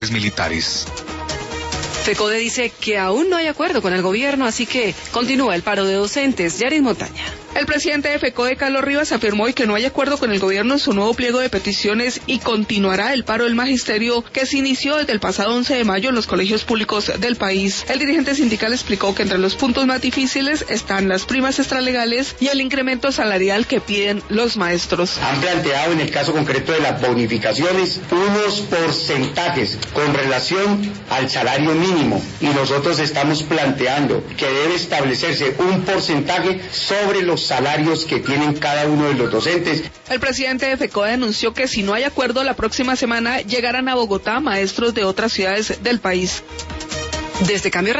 militares. FECODE dice que aún no hay acuerdo con el gobierno, así que continúa el paro de docentes. Yaris Montaña. El presidente de FECODE, Carlos Rivas, afirmó hoy que no hay acuerdo con el gobierno en su nuevo pliego de peticiones y continuará el paro del magisterio que se inició desde el pasado 11 de mayo en los colegios públicos del país. El dirigente sindical explicó que entre los puntos más difíciles están las primas extralegales y el incremento salarial que piden los maestros. Han planteado en el caso concreto de las bonificaciones unos porcentajes con relación al salario mínimo y nosotros estamos planteando que debe establecerse un porcentaje sobre los salarios que tienen cada uno de los docentes. El presidente de FECODE anunció que si no hay acuerdo la próxima semana llegarán a Bogotá maestros de otras ciudades del país. Desde Cambio